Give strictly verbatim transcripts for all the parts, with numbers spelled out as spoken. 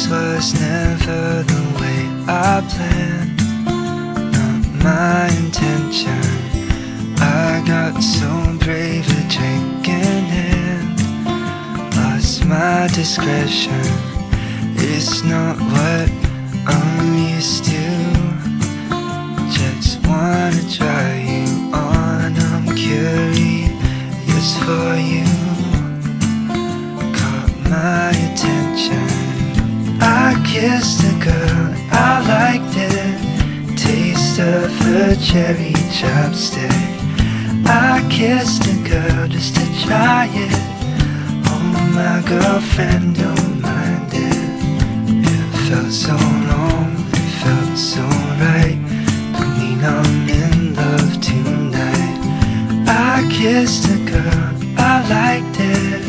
This was never the way I planned, not my intention. I got so brave a drink in hand, lost my discretion. It's not what I'm used to. Just wanna try you on, I'm curious for you. Caught my attention. I kissed a girl, I liked it. Taste of her cherry chapstick. I kissed a girl just to try it. Oh, my girlfriend don't mind it. It felt so wrong, it felt so right. Don't mean I'm in love tonight. I kissed a girl, I liked it.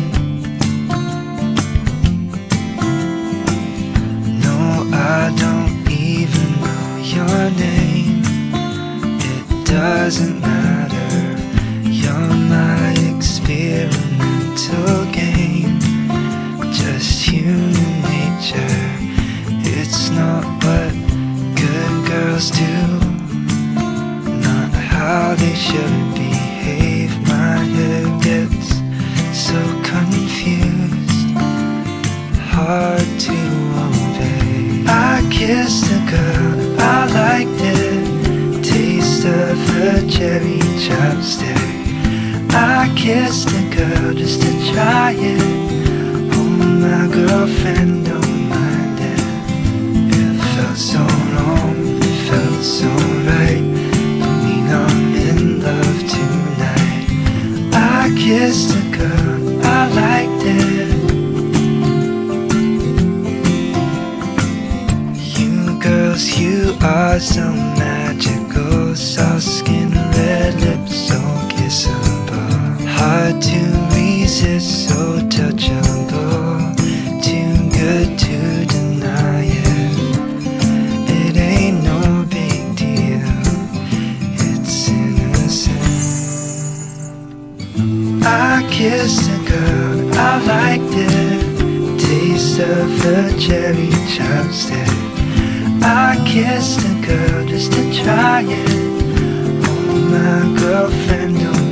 No, I don't even know your name. It doesn't matter. You're my experimental game, just human nature. It's not what good girls do, not how they should behave. My head gets so confused, hard to obey. I kissed a girl, I liked it. Taste of her cherry chapstick. I kissed a girl just to try it. Oh, my girlfriend don't mind it. It felt so wrong, it felt so right. Don't mean I'm in love tonight. I kissed a girl, I liked it. You girls, you are so magical. Soft skin, red lips, so kissable. Hard to resist, so touchable. Too good to deny it. It ain't no big deal, it's innocent. I kissed a girl, I liked it. Taste of her cherry chapstick. I kissed a girl just to try it. Oh, my girlfriend don't